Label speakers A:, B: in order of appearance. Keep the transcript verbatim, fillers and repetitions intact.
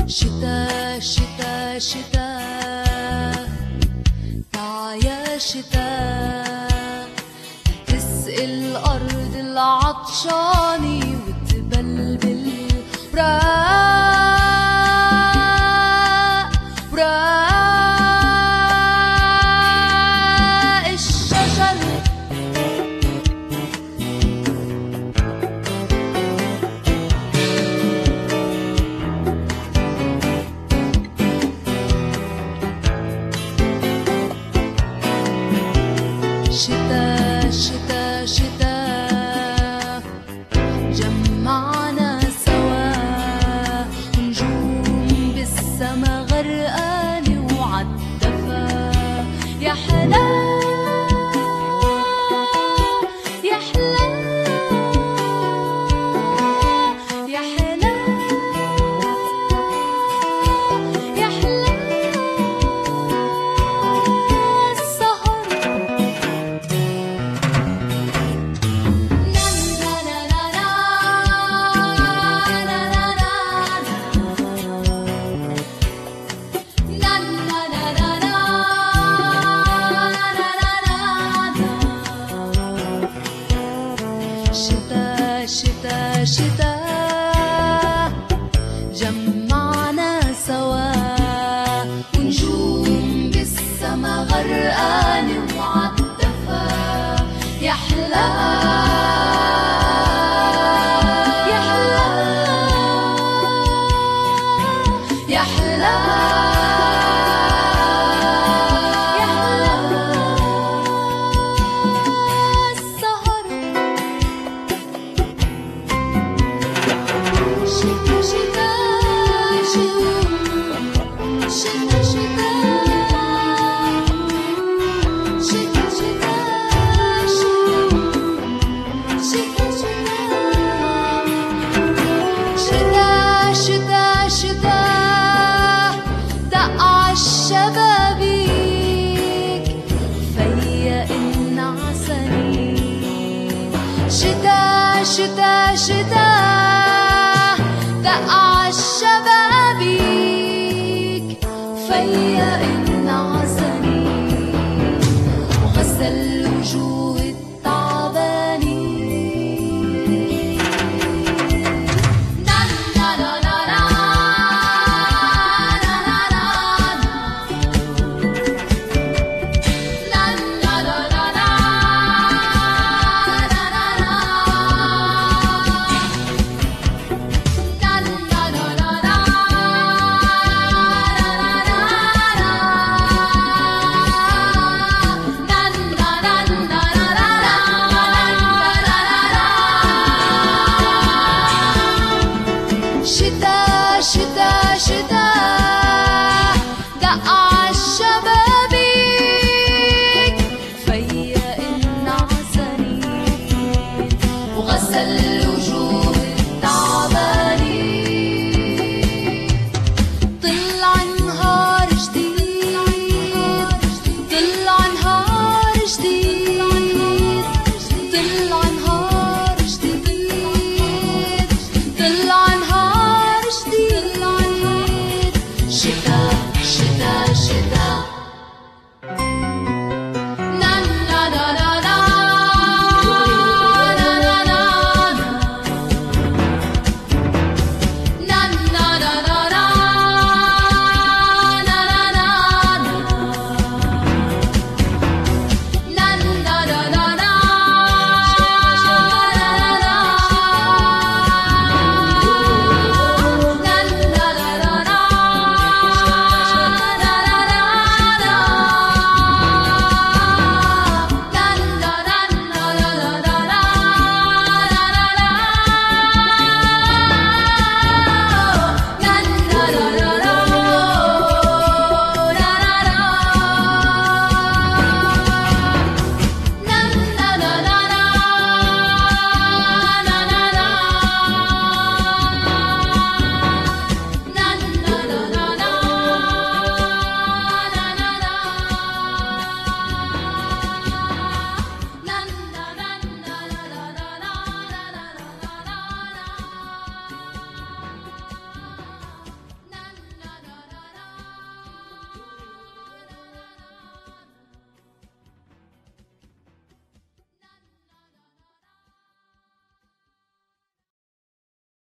A: شتا شتا شتا تعا يا شتا تسقي الأرض العطشانة وتبلبل براق براق الشجر. شتا شتا شتا جمعنا سوا نجوم بالسما غرقانة وعالدفا. يا حلا يا حلا يا حلا يا حلا السهر. شتا شتا شتا جمعنا سوا ونجوم بالسما غرقانة وعالدفا. يا حلا يا حلا يا حلا يا حلا السهر. شتا شتا شتا شتا شتا شتا شتا شتا شتا شتا دق عالشبابيك فيق النعسانين. شتا شتا شتا دق عالشبابيك فيق